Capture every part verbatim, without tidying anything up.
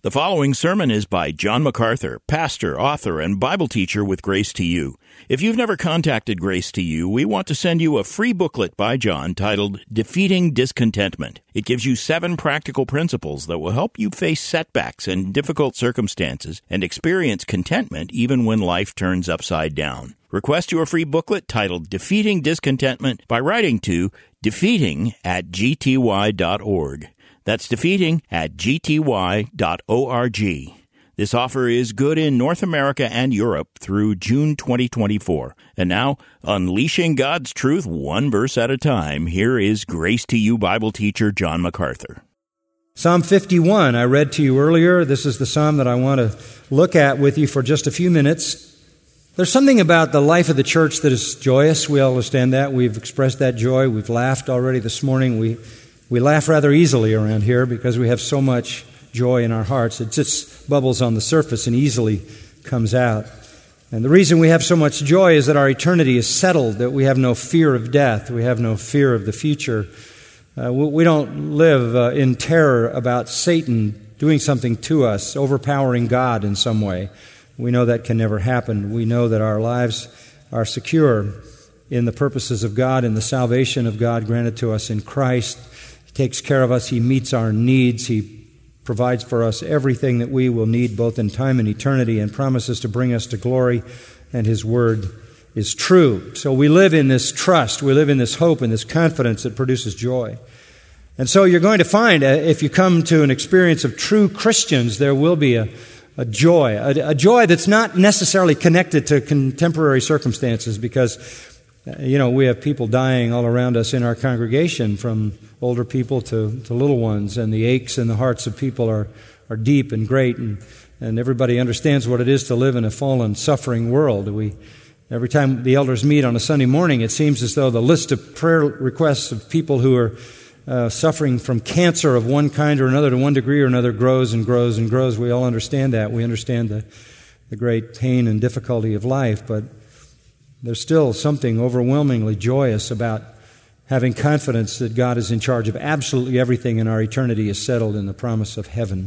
The following sermon is by John MacArthur, pastor, author, and Bible teacher with Grace to You. If you've never contacted Grace to You, we want to send you a free booklet by John titled Defeating Discontentment. It gives you seven practical principles that will help you face setbacks and difficult circumstances and experience contentment even when life turns upside down. Request your free booklet titled Defeating Discontentment by writing to defeating at g t y dot org. That's defeating at g t y dot org. This offer is good in North America and Europe through June twenty twenty-four. And now, unleashing God's truth one verse at a time, here is Grace to You Bible teacher John MacArthur. Psalm fifty-one, I read to you earlier. This is the psalm that I want to look at with you for just a few minutes. There's something about the life of the church that is joyous. We all understand that. We've expressed that joy. We've laughed already this morning. We we laugh rather easily around here because we have so much joy in our hearts. It just bubbles on the surface and easily comes out. And the reason we have so much joy is that our eternity is settled, that we have no fear of death. We have no fear of the future. Uh, we don't live uh, in terror about Satan doing something to us, overpowering God in some way. We know that can never happen. We know that our lives are secure in the purposes of God and the salvation of God granted to us in Christ. He takes care of us. He meets our needs. He provides for us everything that we will need both in time and eternity and promises to bring us to glory, and His Word is true. So we live in this trust. We live in this hope and this confidence that produces joy. And so you're going to find, uh, if you come to an experience of true Christians, there will be a A joy, a, a joy that's not necessarily connected to contemporary circumstances because, you know, we have people dying all around us in our congregation, from older people to, to little ones, and the aches in the hearts of people are, are deep and great, and, and everybody understands what it is to live in a fallen, suffering world. We, every time the elders meet on a Sunday morning, it seems as though the list of prayer requests of people who are Uh, suffering from cancer of one kind or another to one degree or another grows and grows and grows. We all understand that. We understand the, the great pain and difficulty of life, but there's still something overwhelmingly joyous about having confidence that God is in charge of absolutely everything and our eternity is settled in the promise of heaven.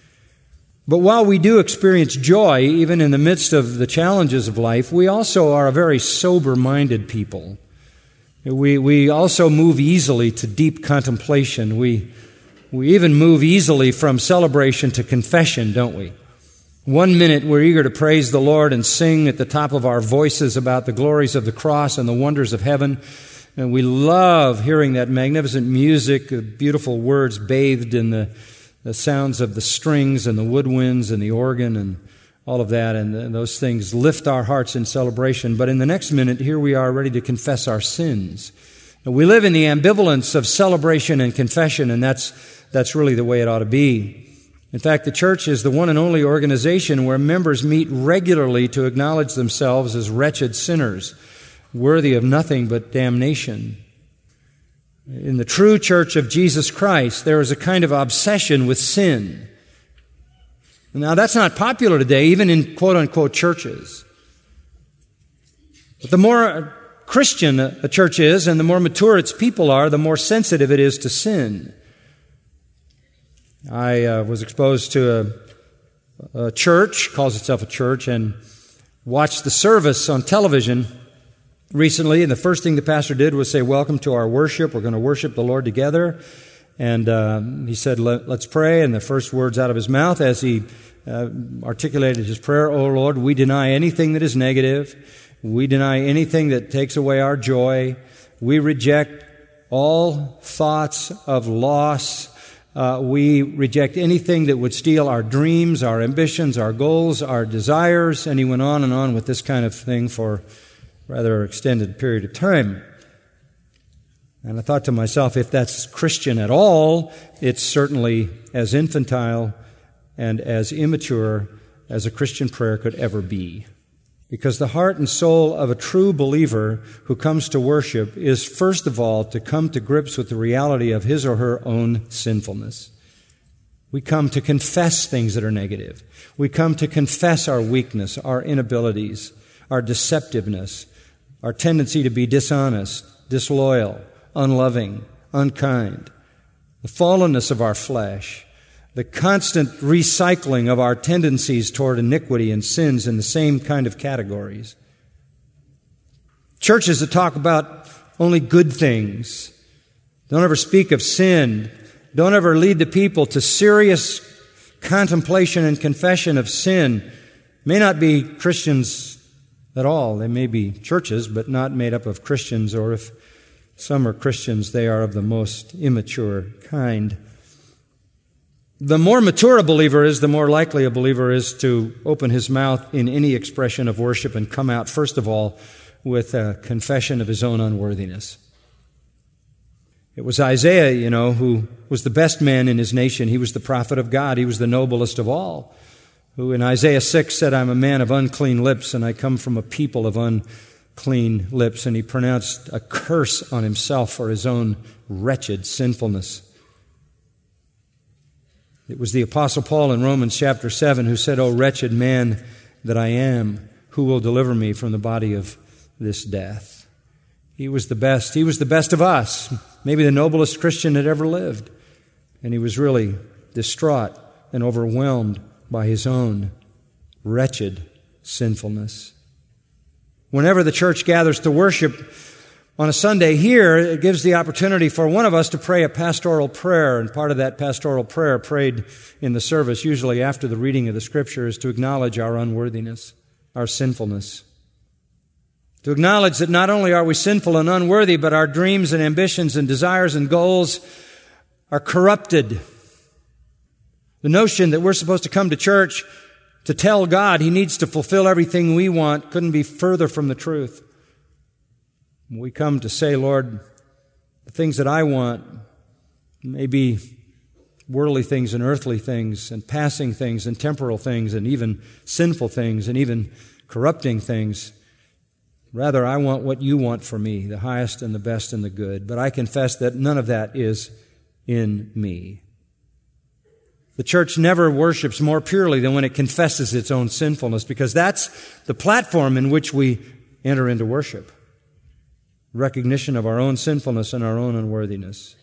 But while we do experience joy, even in the midst of the challenges of life, we also are a very sober-minded people. We we also move easily to deep contemplation. We we even move easily from celebration to confession, don't we? One minute we're eager to praise the Lord and sing at the top of our voices about the glories of the cross and the wonders of heaven. And we love hearing that magnificent music, the beautiful words bathed in the, the sounds of the strings and the woodwinds and the organ and all of that, and those things lift our hearts in celebration. But in the next minute, here we are ready to confess our sins. And we live in the ambivalence of celebration and confession, and that's that's really the way it ought to be. In fact, the church is the one and only organization where members meet regularly to acknowledge themselves as wretched sinners, worthy of nothing but damnation. In the true church of Jesus Christ, there is a kind of obsession with sin. Now, that's not popular today, even in quote-unquote churches. But the more Christian a church is and the more mature its people are, the more sensitive it is to sin. I uh, was exposed to a, a church, calls itself a church, and watched the service on television recently, and the first thing the pastor did was say, "Welcome to our worship. We're going to worship the Lord together." And uh, he said, Let, let's pray. And the first words out of his mouth as he uh, articulated his prayer, "Oh Lord, we deny anything that is negative. We deny anything that takes away our joy. We reject all thoughts of loss. Uh, we reject anything that would steal our dreams, our ambitions, our goals, our desires." And he went on and on with this kind of thing for a rather extended period of time. And I thought to myself, if that's Christian at all, it's certainly as infantile and as immature as a Christian prayer could ever be. Because the heart and soul of a true believer who comes to worship is, first of all, to come to grips with the reality of his or her own sinfulness. We come to confess things that are negative. We come to confess our weakness, our inabilities, our deceptiveness, our tendency to be dishonest, disloyal, unloving, unkind, the fallenness of our flesh, the constant recycling of our tendencies toward iniquity and sins in the same kind of categories. Churches that talk about only good things, don't ever speak of sin, don't ever lead the people to serious contemplation and confession of sin, may not be Christians at all. They may be churches, but not made up of Christians, or if some are Christians, they are of the most immature kind. The more mature a believer is, the more likely a believer is to open his mouth in any expression of worship and come out, first of all, with a confession of his own unworthiness. It was Isaiah, you know, who was the best man in his nation. He was the prophet of God. He was the noblest of all, who in Isaiah six said, I'm a man of unclean lips, and I come from a people of unclean lips. And he pronounced a curse on himself for his own wretched sinfulness. It was the Apostle Paul in Romans chapter seven who said, O wretched man that I am, who will deliver me from the body of this death? He was the best. He was the best of us, maybe the noblest Christian that ever lived. And he was really distraught and overwhelmed by his own wretched sinfulness. Whenever the church gathers to worship on a Sunday here, it gives the opportunity for one of us to pray a pastoral prayer, and part of that pastoral prayer prayed in the service, usually after the reading of the Scripture, is to acknowledge our unworthiness, our sinfulness. To acknowledge that not only are we sinful and unworthy, but our dreams and ambitions and desires and goals are corrupted. The notion that we're supposed to come to church to tell God He needs to fulfill everything we want couldn't be further from the truth. We come to say, Lord, the things that I want may be worldly things and earthly things and passing things and temporal things and even sinful things and even corrupting things. Rather, I want what you want for me, the highest and the best and the good. But I confess that none of that is in me. The church never worships more purely than when it confesses its own sinfulness, because that's the platform in which we enter into worship. Recognition of our own sinfulness and our own unworthiness.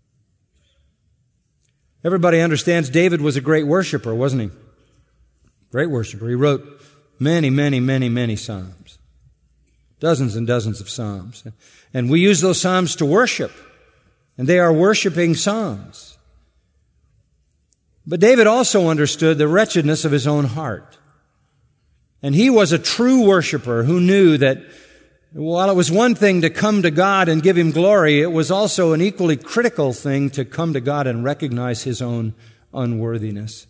Everybody understands David was a great worshiper, wasn't he? Great worshiper. He wrote many, many, many, many psalms. Dozens and dozens of psalms. And we use those psalms to worship. And they are worshiping psalms. But David also understood the wretchedness of his own heart. And he was a true worshiper who knew that while it was one thing to come to God and give Him glory, it was also an equally critical thing to come to God and recognize his own unworthiness.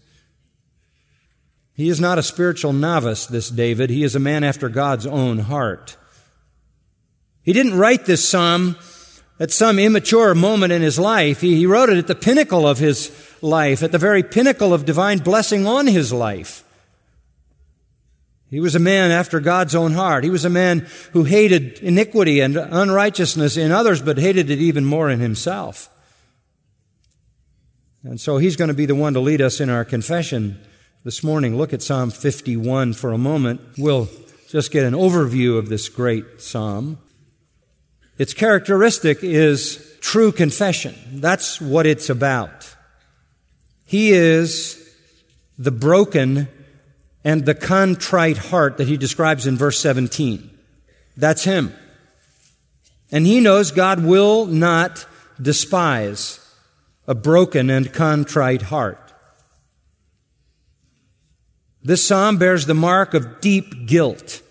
He is not a spiritual novice, this David. He is a man after God's own heart. He didn't write this psalm at some immature moment in his life. He, he wrote it at the pinnacle of his life, at the very pinnacle of divine blessing on his life. He was a man after God's own heart. He was a man who hated iniquity and unrighteousness in others, but hated it even more in himself. And so he's going to be the one to lead us in our confession this morning. Look at Psalm fifty-one for a moment. We'll just get an overview of this great psalm. Its characteristic is true confession. That's what it's about. He is the broken and the contrite heart that he describes in verse seventeen. That's him. And he knows God will not despise a broken and contrite heart. This psalm bears the mark of deep guilt.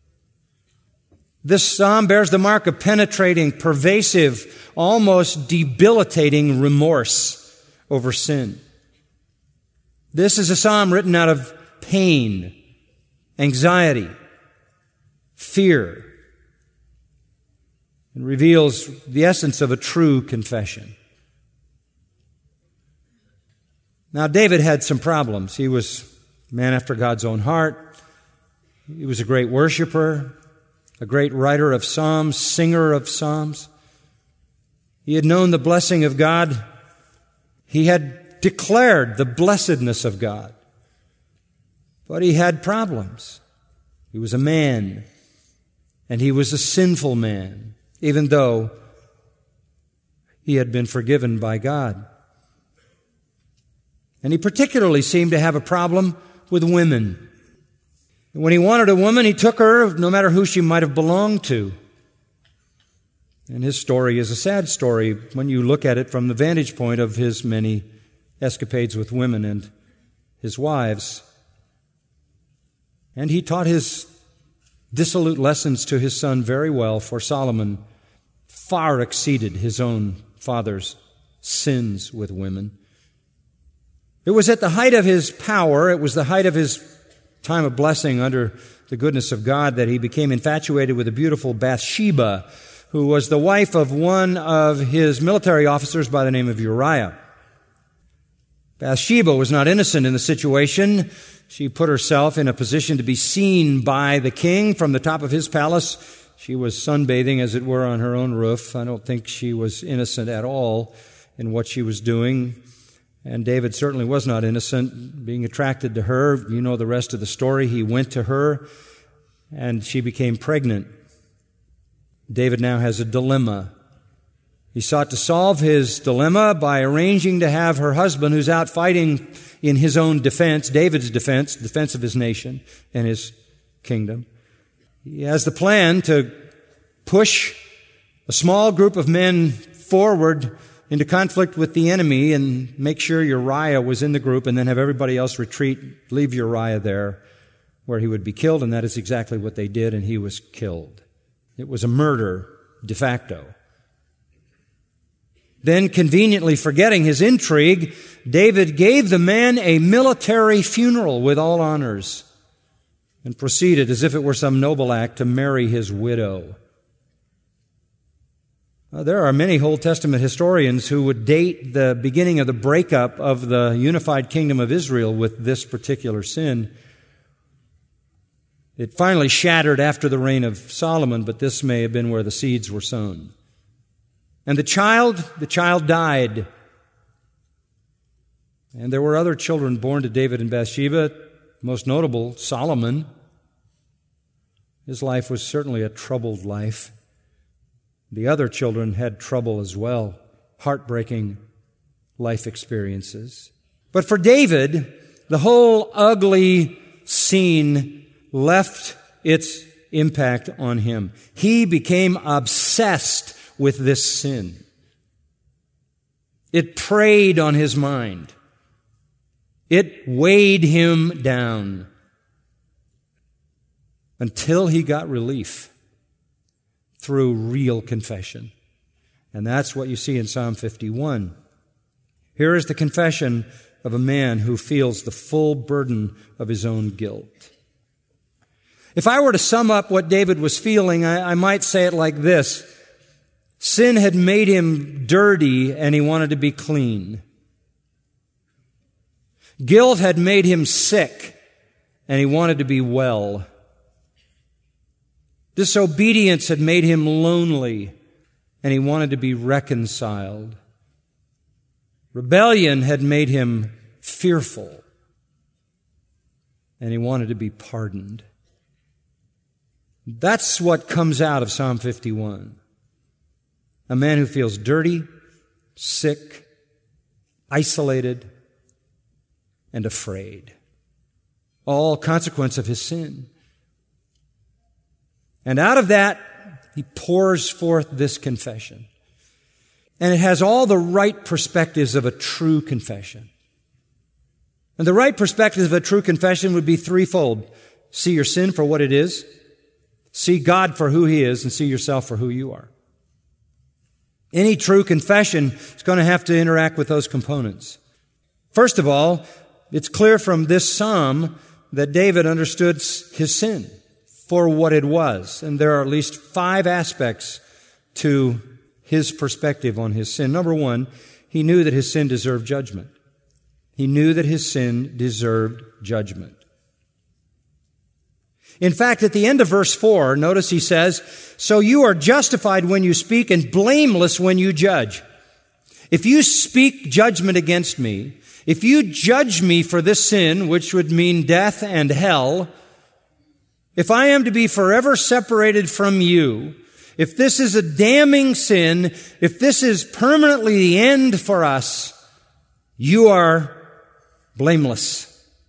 This psalm bears the mark of penetrating, pervasive, almost debilitating remorse over sin. This is a psalm written out of pain, anxiety, fear. It reveals the essence of a true confession. Now, David had some problems. He was a man after God's own heart. He was a great worshiper, a great writer of psalms, singer of psalms. He had known the blessing of God. He had declared the blessedness of God. But he had problems. He was a man, and he was a sinful man, even though he had been forgiven by God. And he particularly seemed to have a problem with women. When he wanted a woman, he took her, no matter who she might have belonged to. And his story is a sad story when you look at it from the vantage point of his many escapades with women and his wives. And he taught his dissolute lessons to his son very well, for Solomon far exceeded his own father's sins with women. It was at the height of his power, it was the height of his time of blessing under the goodness of God, that he became infatuated with the beautiful Bathsheba, who was the wife of one of his military officers by the name of Uriah. Bathsheba was not innocent in the situation. She put herself in a position to be seen by the king from the top of his palace. She was sunbathing, as it were, on her own roof. I don't think she was innocent at all in what she was doing. And David certainly was not innocent, being attracted to her. You know the rest of the story. He went to her, and she became pregnant. David now has a dilemma. He sought to solve his dilemma by arranging to have her husband, who's out fighting in his own defense, David's defense, defense of his nation and his kingdom. He has the plan to push a small group of men forward into conflict with the enemy and make sure Uriah was in the group, and then have everybody else retreat, leave Uriah there where he would be killed, and that is exactly what they did, and he was killed. It was a murder de facto. Then, conveniently forgetting his intrigue, David gave the man a military funeral with all honors and proceeded, as if it were some noble act, to marry his widow. Uh, there are many Old Testament historians who would date the beginning of the breakup of the unified kingdom of Israel with this particular sin. It finally shattered after the reign of Solomon, but this may have been where the seeds were sown. And the child, the child died. And there were other children born to David and Bathsheba, most notable, Solomon. His life was certainly a troubled life. The other children had trouble as well, heartbreaking life experiences. But for David, the whole ugly scene left its impact on him. He became obsessed with this sin. It preyed on his mind. It weighed him down until he got relief through real confession. And that's what you see in Psalm fifty-one. Here is the confession of a man who feels the full burden of his own guilt. If I were to sum up what David was feeling, I, I might say it like this. Sin had made him dirty, and he wanted to be clean. Guilt had made him sick, and he wanted to be well. Disobedience had made him lonely, and he wanted to be reconciled. Rebellion had made him fearful, and he wanted to be pardoned. That's what comes out of Psalm fifty-one. A man who feels dirty, sick, isolated, and afraid. All consequence of his sin. And out of that, he pours forth this confession. And it has all the right perspectives of a true confession. And the right perspectives of a true confession would be threefold. See your sin for what it is. See God for who He is, and see yourself for who you are. Any true confession is going to have to interact with those components. First of all, it's clear from this psalm that David understood his sin for what it was. And there are at least five aspects to his perspective on his sin. Number one, he knew that his sin deserved judgment. He knew that his sin deserved judgment. In fact, at the end of verse four, notice he says, "So you are justified when you speak and blameless when you judge." If you speak judgment against me, if you judge me for this sin, which would mean death and hell, if I am to be forever separated from you, if this is a damning sin, if this is permanently the end for us, you are blameless.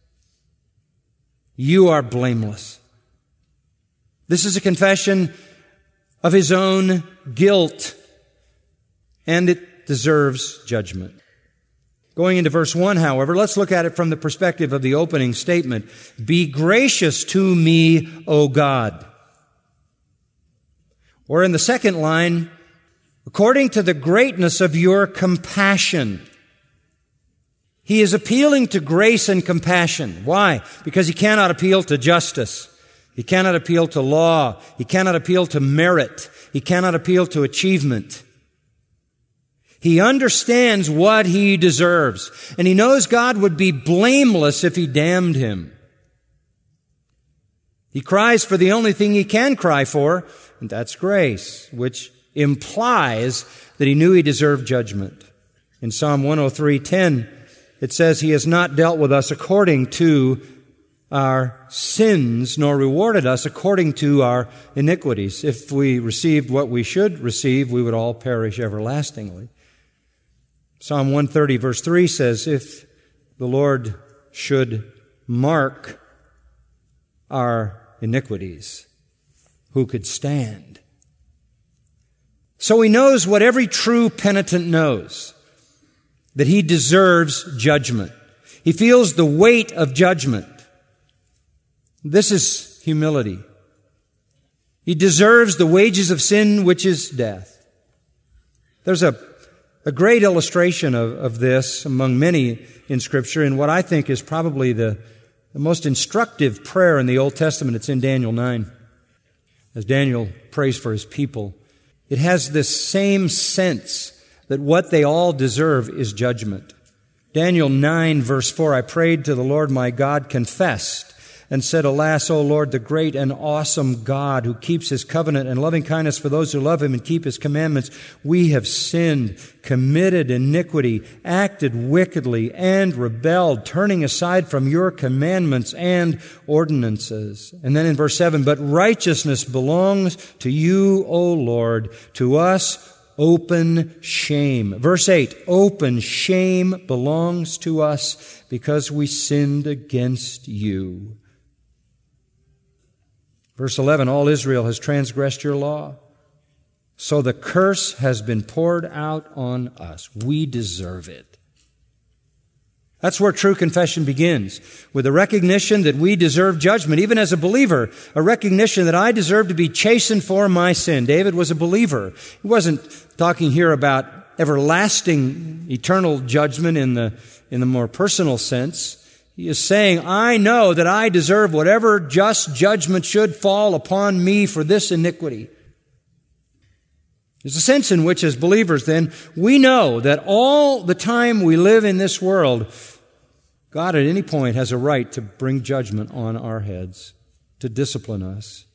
You are blameless. This is a confession of his own guilt, and it deserves judgment. Going into verse one, however, let's look at it from the perspective of the opening statement. Be gracious to me, O God. Or in the second line, according to the greatness of your compassion. He is appealing to grace and compassion. Why? Because he cannot appeal to justice. He cannot appeal to law. He cannot appeal to merit. He cannot appeal to achievement. He understands what he deserves, and he knows God would be blameless if he damned him. He cries for the only thing he can cry for, and that's grace, which implies that he knew he deserved judgment. In Psalm one oh three ten, it says, He has not dealt with us according to our sins, nor rewarded us according to our iniquities. If we received what we should receive, we would all perish everlastingly. Psalm one thirty verse three says, if the Lord should mark our iniquities, who could stand? So he knows what every true penitent knows, that he deserves judgment. He feels the weight of judgment. This is humility. He deserves the wages of sin, which is death. There's a, a great illustration of, of this among many in Scripture, in what I think is probably the, the most instructive prayer in the Old Testament. It's in Daniel nine. As Daniel prays for his people, it has this same sense that what they all deserve is judgment. Daniel nine verse four, I prayed to the Lord my God, confessed, and said, Alas, O Lord, the great and awesome God who keeps His covenant and loving kindness for those who love Him and keep His commandments, we have sinned, committed iniquity, acted wickedly, and rebelled, turning aside from Your commandments and ordinances. And then in verse seven, but righteousness belongs to You, O Lord, to us open shame. Verse eight, open shame belongs to us because we sinned against You. Verse eleven, all Israel has transgressed Your law, so the curse has been poured out on us. We deserve it. That's where true confession begins, with a recognition that we deserve judgment, even as a believer, a recognition that I deserve to be chastened for my sin. David was a believer. He wasn't talking here about everlasting, eternal judgment in the, in the more personal sense. He is saying, I know that I deserve whatever just judgment should fall upon me for this iniquity. There's a sense in which, as believers, then, we know that all the time we live in this world, God at any point has a right to bring judgment on our heads, to discipline us.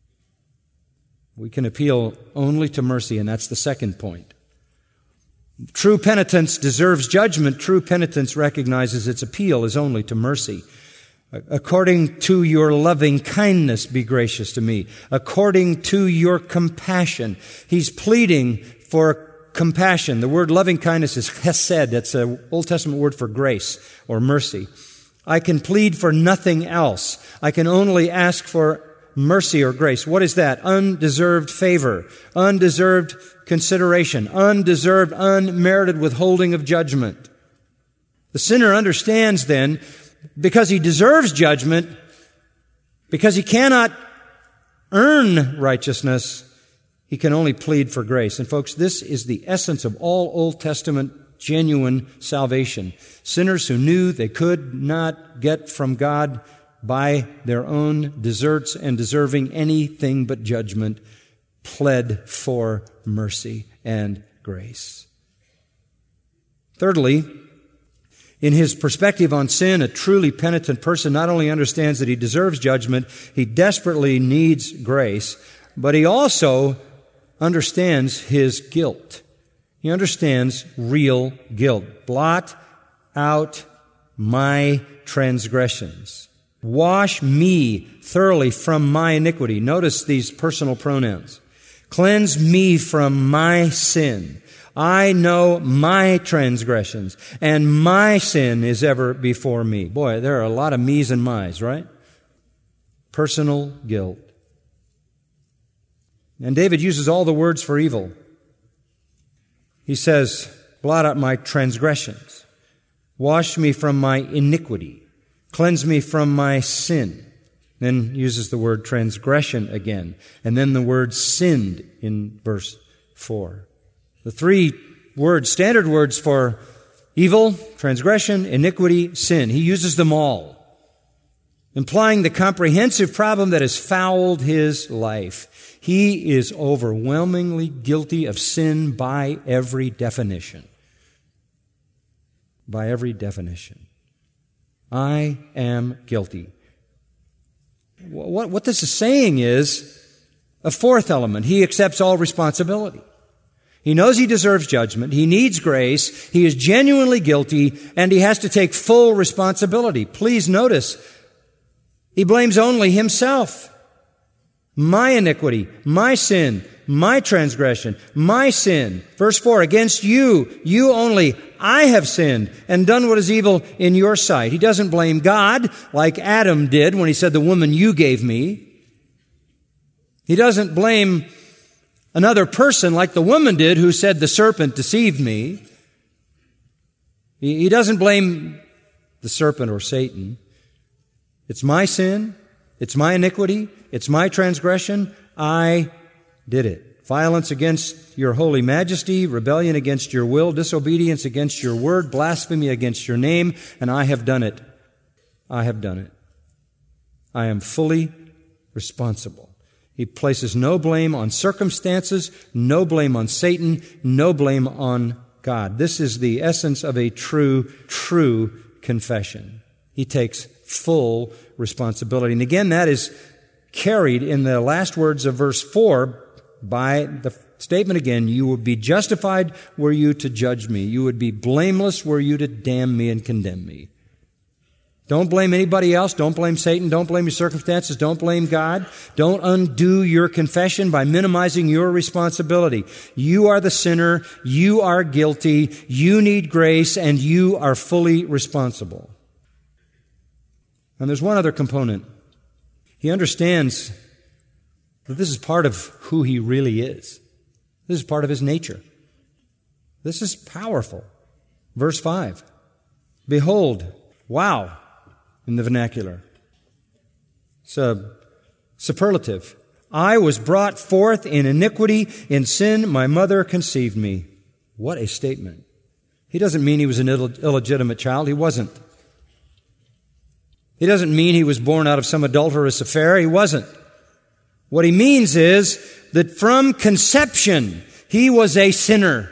We can appeal only to mercy, and that's the second point. True penitence deserves judgment. True penitence recognizes its appeal is only to mercy. According to Your loving kindness, be gracious to me. According to Your compassion. He's pleading for compassion. The word loving kindness is chesed. That's an Old Testament word for grace or mercy. I can plead for nothing else. I can only ask for mercy or grace. What is that? Undeserved favor, undeserved consideration, undeserved, unmerited withholding of judgment. The sinner understands then, because he deserves judgment, because he cannot earn righteousness, he can only plead for grace. And folks, this is the essence of all Old Testament genuine salvation. Sinners who knew they could not get from God by their own deserts and deserving anything but judgment, pled for mercy and grace. Thirdly, in his perspective on sin, a truly penitent person not only understands that he deserves judgment, he desperately needs grace, but he also understands his guilt. He understands real guilt. Blot out my transgressions. Wash me thoroughly from my iniquity. Notice these personal pronouns. Cleanse me from my sin. I know my transgressions, and my sin is ever before me. Boy, there are a lot of me's and my's, right? Personal guilt. And David uses all the words for evil. He says, blot out my transgressions. Wash me from my iniquity. Cleanse me from my sin. Then uses the word transgression again. And then the word sinned in verse four. The three words, standard words for evil, transgression, iniquity, sin. He uses them all, implying the comprehensive problem that has fouled his life. He is overwhelmingly guilty of sin by every definition. By every definition. I am guilty. What, what this is saying is a fourth element. He accepts all responsibility. He knows he deserves judgment. He needs grace. He is genuinely guilty, and he has to take full responsibility. Please notice, he blames only himself. My iniquity, my sin, my transgression, my sin. Verse four, against you, you only, I have sinned and done what is evil in your sight. He doesn't blame God like Adam did when he said, the woman you gave me. He doesn't blame another person like the woman did who said, the serpent deceived me. He doesn't blame the serpent or Satan. It's my sin. It's my iniquity. It's my transgression. I did it. Violence against your holy majesty, rebellion against your will, disobedience against your word, blasphemy against your name, and I have done it. I have done it. I am fully responsible. He places no blame on circumstances, no blame on Satan, no blame on God. This is the essence of a true, true confession. He takes full responsibility. And again, that is carried in the last words of verse four by the statement again, you would be justified were you to judge me. You would be blameless were you to damn me and condemn me. Don't blame anybody else. Don't blame Satan. Don't blame your circumstances. Don't blame God. Don't undo your confession by minimizing your responsibility. You are the sinner. You are guilty. You need grace, and you are fully responsible. And there's one other component. He understands that this is part of who he really is. This is part of his nature. This is powerful. Verse five. Behold, wow, in the vernacular. It's a superlative. I was brought forth in iniquity, in sin my mother conceived me. What a statement. He doesn't mean he was an Ill- illegitimate child. He wasn't. He doesn't mean he was born out of some adulterous affair. He wasn't. What he means is that from conception, he was a sinner.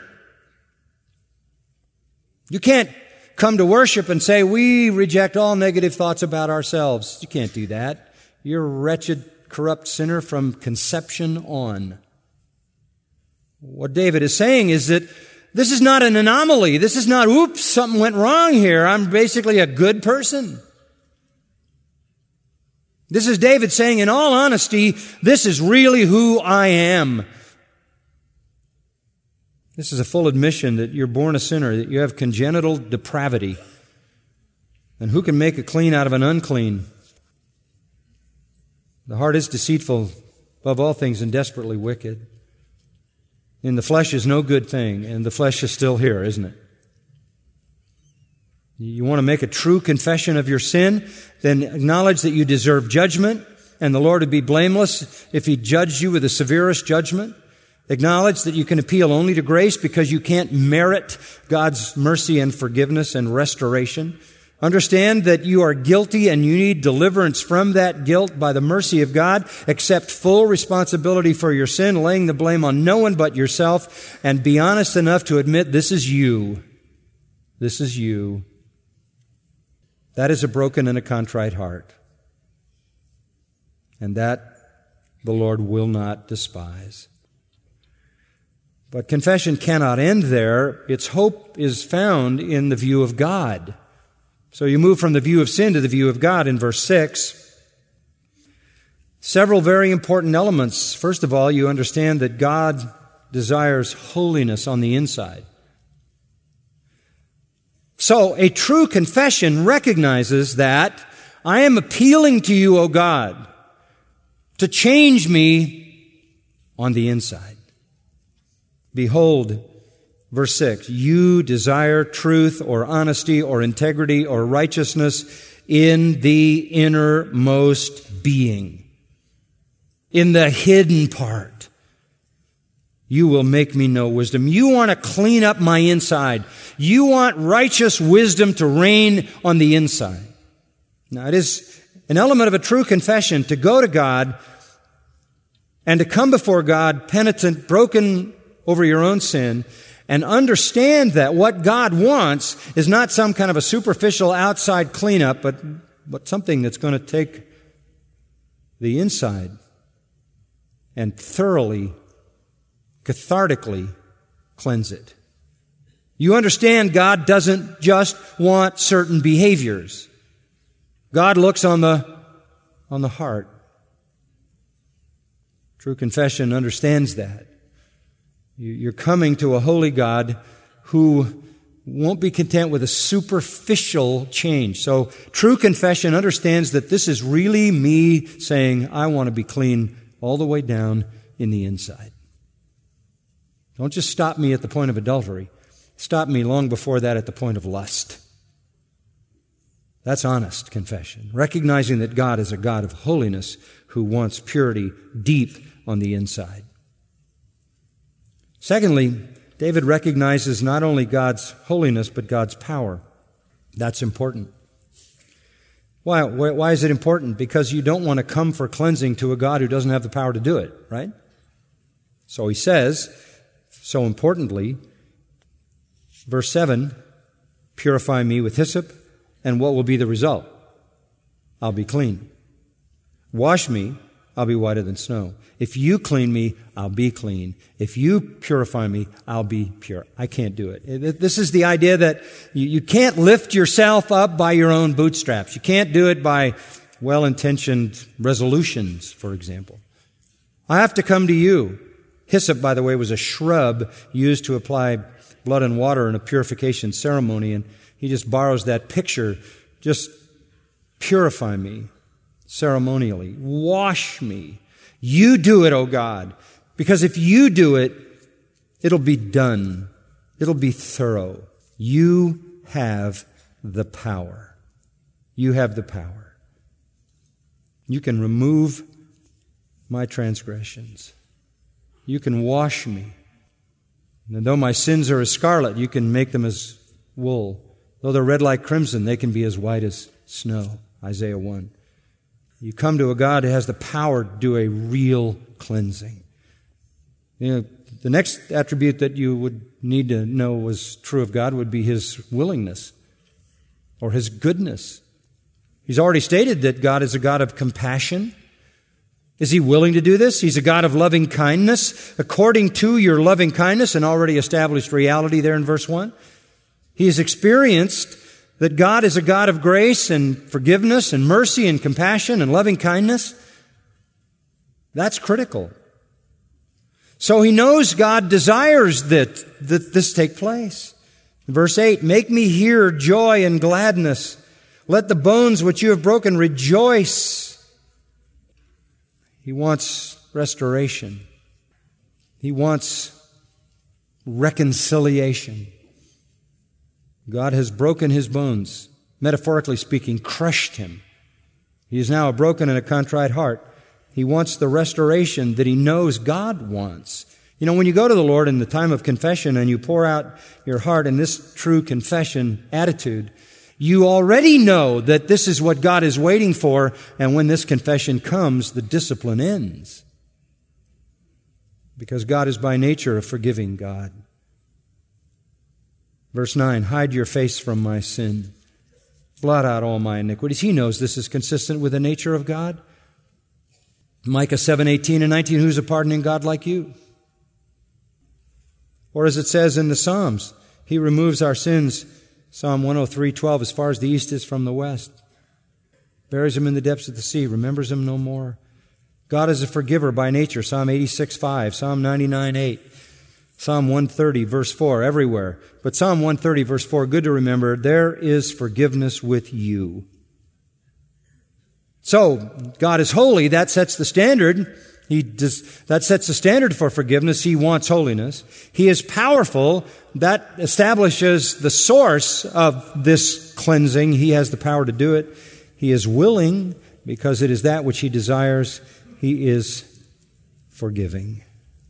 You can't come to worship and say, we reject all negative thoughts about ourselves. You can't do that. You're a wretched, corrupt sinner from conception on. What David is saying is that this is not an anomaly. This is not, oops, something went wrong here. I'm basically a good person. This is David saying, in all honesty, this is really who I am. This is a full admission that you're born a sinner, that you have congenital depravity. And who can make a clean out of an unclean? The heart is deceitful above all things and desperately wicked. In the flesh is no good thing, and the flesh is still here, isn't it? You want to make a true confession of your sin, then acknowledge that you deserve judgment, and the Lord would be blameless if He judged you with the severest judgment. Acknowledge that you can appeal only to grace because you can't merit God's mercy and forgiveness and restoration. Understand that you are guilty and you need deliverance from that guilt by the mercy of God. Accept full responsibility for your sin, laying the blame on no one but yourself, and be honest enough to admit this is you. This is you. That is a broken and a contrite heart. And that the Lord will not despise. But confession cannot end there. Its hope is found in the view of God. So you move from the view of sin to the view of God in verse six. Several very important elements. First of all, you understand that God desires holiness on the inside. So, a true confession recognizes that I am appealing to you, O God, to change me on the inside. Behold, verse six, you desire truth or honesty or integrity or righteousness in the innermost being, in the hidden part. You will make me know wisdom. You want to clean up my inside. You want righteous wisdom to reign on the inside. Now, it is an element of a true confession to go to God and to come before God penitent, broken over your own sin, and understand that what God wants is not some kind of a superficial outside cleanup, but, but something that's going to take the inside and thoroughly, cathartically cleanse it. You understand God doesn't just want certain behaviors. God looks on the, on the heart. True confession understands that. You're coming to a holy God who won't be content with a superficial change. So true confession understands that this is really me saying, I want to be clean all the way down in the inside. Don't just stop me at the point of adultery. Stop me long before that at the point of lust. That's honest confession, recognizing that God is a God of holiness who wants purity deep on the inside. Secondly, David recognizes not only God's holiness, but God's power. That's important. Why, why is it important? Because you don't want to come for cleansing to a God who doesn't have the power to do it, right? So he says, so importantly, verse seven, purify me with hyssop, and what will be the result? I'll be clean. Wash me, I'll be whiter than snow. If you clean me, I'll be clean. If you purify me, I'll be pure. I can't do it. This is the idea that you can't lift yourself up by your own bootstraps. You can't do it by well-intentioned resolutions, for example. I have to come to you. Hyssop, by the way, was a shrub used to apply blood and water in a purification ceremony, and he just borrows that picture. Just purify me ceremonially. Wash me. You do it, O God, because if you do it, it'll be done. It'll be thorough. You have the power. You have the power. You can remove my transgressions. You can wash me. And though my sins are as scarlet, you can make them as wool. Though they're red like crimson, they can be as white as snow. Isaiah one. You come to a God who has the power to do a real cleansing. You know, the next attribute that you would need to know was true of God would be His willingness or His goodness. He's already stated that God is a God of compassion. Is He willing to do this? He's a God of loving kindness. According to your loving kindness, an already established reality there in verse one, He has experienced that God is a God of grace and forgiveness and mercy and compassion and loving kindness. That's critical. So he knows God desires that, that this take place. Verse eight, make me hear joy and gladness. Let the bones which you have broken rejoice. He wants restoration. He wants reconciliation. God has broken his bones, metaphorically speaking, crushed him. He is now a broken and a contrite heart. He wants the restoration that he knows God wants. You know, when you go to the Lord in the time of confession and you pour out your heart in this true confession attitude, you already know that this is what God is waiting for, and when this confession comes, the discipline ends. Because God is by nature a forgiving God. Verse nine, hide your face from my sin. Blot out all my iniquities. He knows this is consistent with the nature of God. Micah seven, eighteen and nineteen, who's a pardoning God like you? Or as it says in the Psalms, He removes our sins, Psalm one oh three, twelve, as far as the east is from the west. Buries them in the depths of the sea, remembers them no more. God is a forgiver by nature, Psalm eighty-six, five, Psalm ninety-nine, eight. Psalm one thirty, verse four, everywhere. But Psalm one thirty, verse four, good to remember, there is forgiveness with you. So, God is holy. That sets the standard. He does, that sets the standard for forgiveness. He wants holiness. He is powerful. That establishes the source of this cleansing. He has the power to do it. He is willing because it is that which He desires. He is forgiving.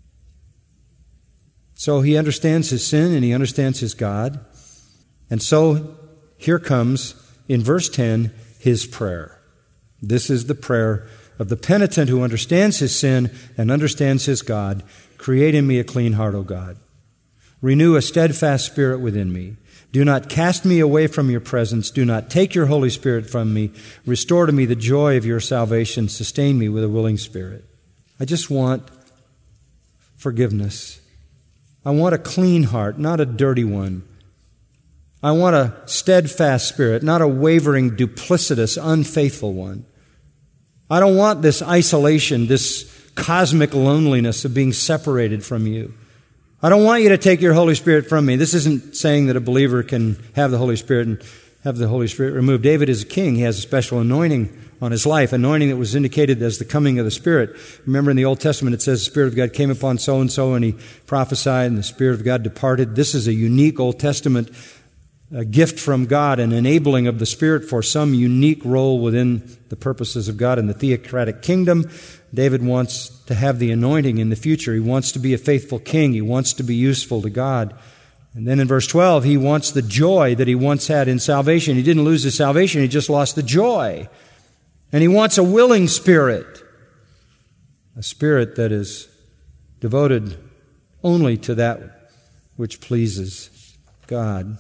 So He understands His sin and He understands His God. And so here comes, in verse ten, His prayer. This is the prayer of the penitent who understands his sin and understands his God. Create in me a clean heart, O God. Renew a steadfast spirit within me. Do not cast me away from your presence. Do not take your Holy Spirit from me. Restore to me the joy of your salvation. Sustain me with a willing spirit. I just want forgiveness. I want a clean heart, not a dirty one. I want a steadfast spirit, not a wavering, duplicitous, unfaithful one. I don't want this isolation, this cosmic loneliness of being separated from you. I don't want you to take your Holy Spirit from me. This isn't saying that a believer can have the Holy Spirit and have the Holy Spirit removed. David is a king. He has a special anointing on his life, anointing that was indicated as the coming of the Spirit. Remember in the Old Testament it says the Spirit of God came upon so-and-so and he prophesied and the Spirit of God departed. This is a unique Old Testament a gift from God, an enabling of the Spirit for some unique role within the purposes of God in the theocratic kingdom. David wants to have the anointing in the future. He wants to be a faithful king. He wants to be useful to God. And then in verse twelve, he wants the joy that he once had in salvation. He didn't lose his salvation, he just lost the joy. And he wants a willing spirit, a spirit that is devoted only to that which pleases God.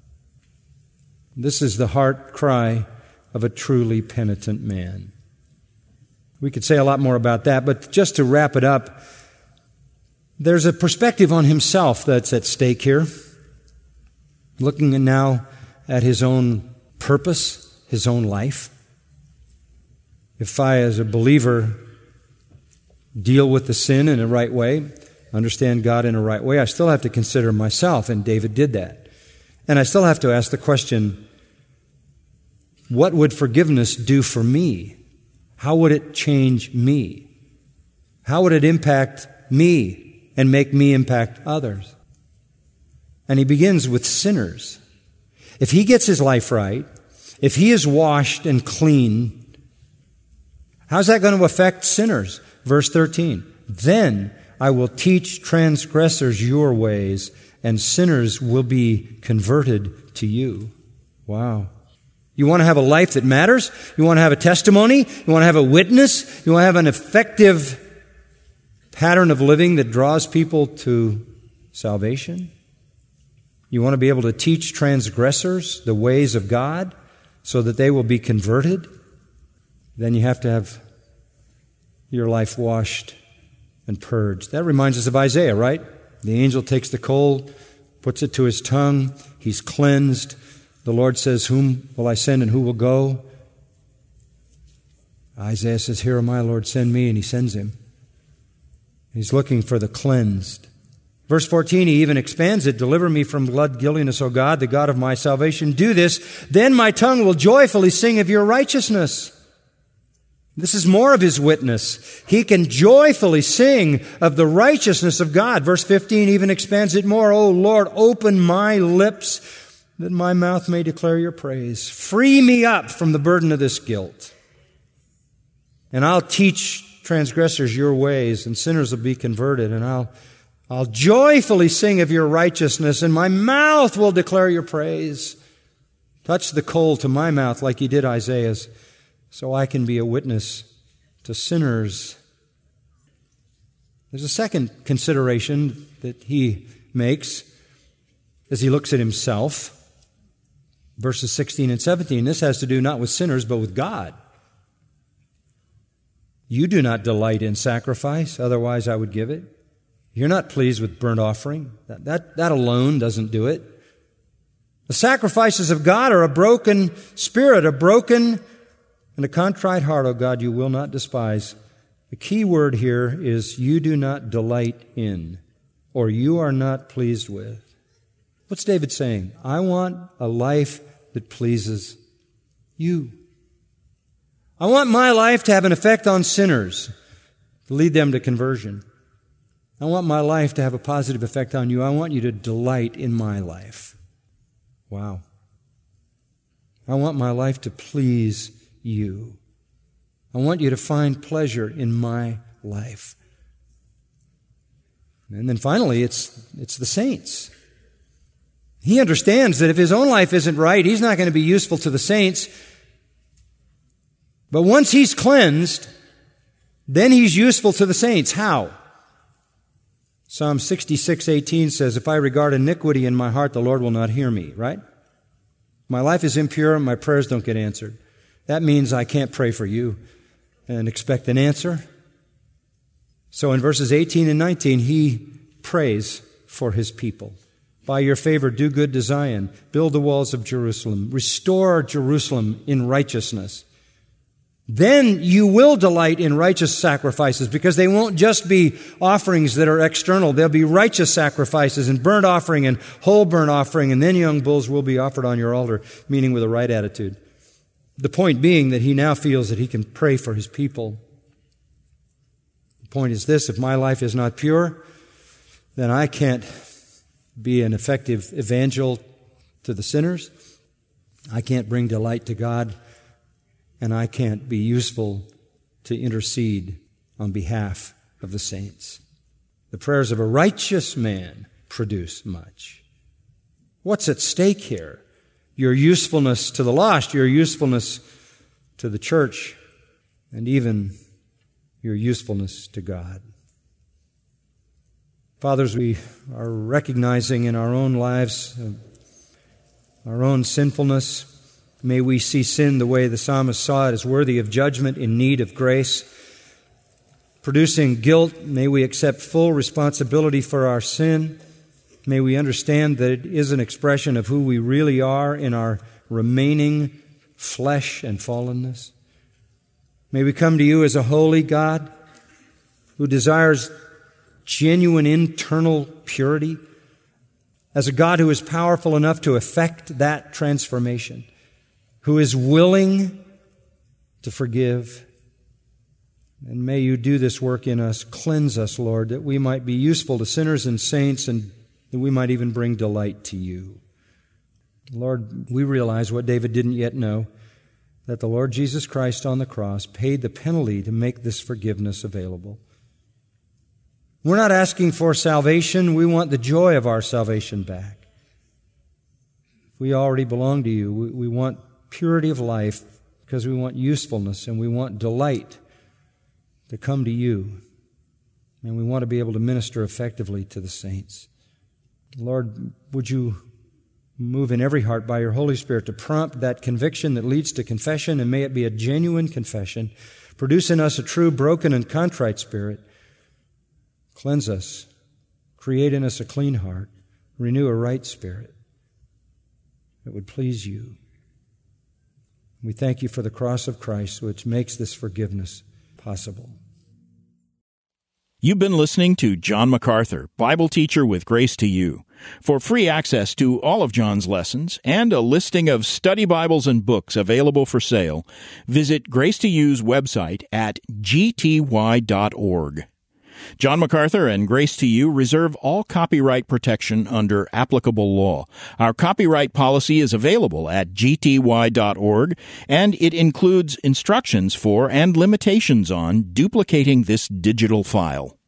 This is the heart cry of a truly penitent man. We could say a lot more about that, but just to wrap it up, there's a perspective on himself that's at stake here. Looking now at his own purpose, his own life. If I, as a believer, deal with the sin in a right way, understand God in a right way, I still have to consider myself, and David did that. And I still have to ask the question, what would forgiveness do for me? How would it change me? How would it impact me and make me impact others? And he begins with sinners. If he gets his life right, if he is washed and clean, how's that going to affect sinners? Verse thirteen, then I will teach transgressors your ways, and sinners will be converted to you. Wow. You want to have a life that matters? You want to have a testimony? You want to have a witness? You want to have an effective pattern of living that draws people to salvation? You want to be able to teach transgressors the ways of God so that they will be converted? Then you have to have your life washed and purged. That reminds us of Isaiah, right? The angel takes the coal, puts it to his tongue. He's cleansed. The Lord says, whom will I send and who will go? Isaiah says, here am I, Lord, send me. And he sends him. He's looking for the cleansed. Verse fourteen, he even expands it. Deliver me from blood guiltiness, O God, the God of my salvation. Do this, then my tongue will joyfully sing of your righteousness. This is more of his witness. He can joyfully sing of the righteousness of God. Verse fifteen even expands it more. O Lord, open my lips that my mouth may declare your praise. Free me up from the burden of this guilt. And I'll teach transgressors your ways, and sinners will be converted. And I'll, I'll joyfully sing of your righteousness, and my mouth will declare your praise. Touch the coal to my mouth like you did Isaiah's, so I can be a witness to sinners. There's a second consideration that he makes as he looks at himself. Verses sixteen and seventeen, this has to do not with sinners, but with God. You do not delight in sacrifice, otherwise I would give it. You're not pleased with burnt offering. That, that, that alone doesn't do it. The sacrifices of God are a broken spirit, a broken and a contrite heart, O God, you will not despise. The key word here is you do not delight in. or you are not pleased with. What's David saying? I want a life that pleases you. I want my life to have an effect on sinners, to lead them to conversion. I want my life to have a positive effect on you. I want you to delight in my life. Wow. I want my life to please you. I want you to find pleasure in my life. And then finally, it's, it's the saints. He understands that if his own life isn't right, he's not going to be useful to the saints. But once he's cleansed, then he's useful to the saints. How? Psalm sixty-six eighteen says, if I regard iniquity in my heart, the Lord will not hear me, right? My life is impure and my prayers don't get answered. That means I can't pray for you and expect an answer. So in verses eighteen and nineteen, he prays for his people. By your favor, do good to Zion. Build the walls of Jerusalem. Restore Jerusalem in righteousness. Then you will delight in righteous sacrifices, because they won't just be offerings that are external. They'll be righteous sacrifices and burnt offering and whole burnt offering, and then young bulls will be offered on your altar, meaning with a right attitude. The point being that he now feels that he can pray for his people. The point is this: if my life is not pure, then I can't be an effective evangel to the sinners. I can't bring delight to God. And I can't be useful to intercede on behalf of the saints. The prayers of a righteous man produce much. What's at stake here? Your usefulness to the lost, your usefulness to the church, and even your usefulness to God. Fathers, we are recognizing in our own lives uh, our own sinfulness. May we see sin the way the psalmist saw it, as worthy of judgment, in need of grace. Producing guilt, may we accept full responsibility for our sin. May we understand that it is an expression of who we really are in our remaining flesh and fallenness. May we come to you as a holy God who desires genuine internal purity, as a God who is powerful enough to effect that transformation, who is willing to forgive. And may you do this work in us. Cleanse us, Lord, that we might be useful to sinners and saints, and that we might even bring delight to you. Lord, we realize what David didn't yet know, that the Lord Jesus Christ on the cross paid the penalty to make this forgiveness available. We're not asking for salvation. We want the joy of our salvation back. We already belong to you. We, we want purity of life because we want usefulness and we want delight to come to you. And we want to be able to minister effectively to the saints. Lord, would you move in every heart by your Holy Spirit to prompt that conviction that leads to confession, and may it be a genuine confession. Produce in us a true, broken, and contrite spirit. Cleanse us. Create in us a clean heart. Renew a right spirit that would please you. We thank you for the cross of Christ, which makes this forgiveness possible. You've been listening to John MacArthur, Bible teacher with Grace to You. For free access to all of John's lessons and a listing of study Bibles and books available for sale, visit Grace to You's website at g t y dot org. John MacArthur and Grace to You reserve all copyright protection under applicable law. Our copyright policy is available at g t y dot org, and it includes instructions for and limitations on duplicating this digital file.